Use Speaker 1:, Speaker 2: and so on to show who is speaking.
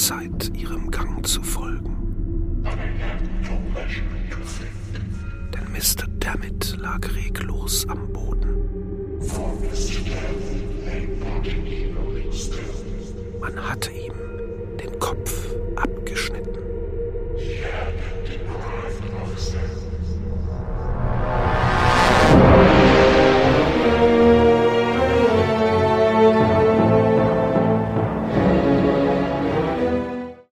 Speaker 1: Zeit, ihrem Gang zu folgen. Denn Mr. Dammit lag reglos am Boden. Man hatte ihm den Kopf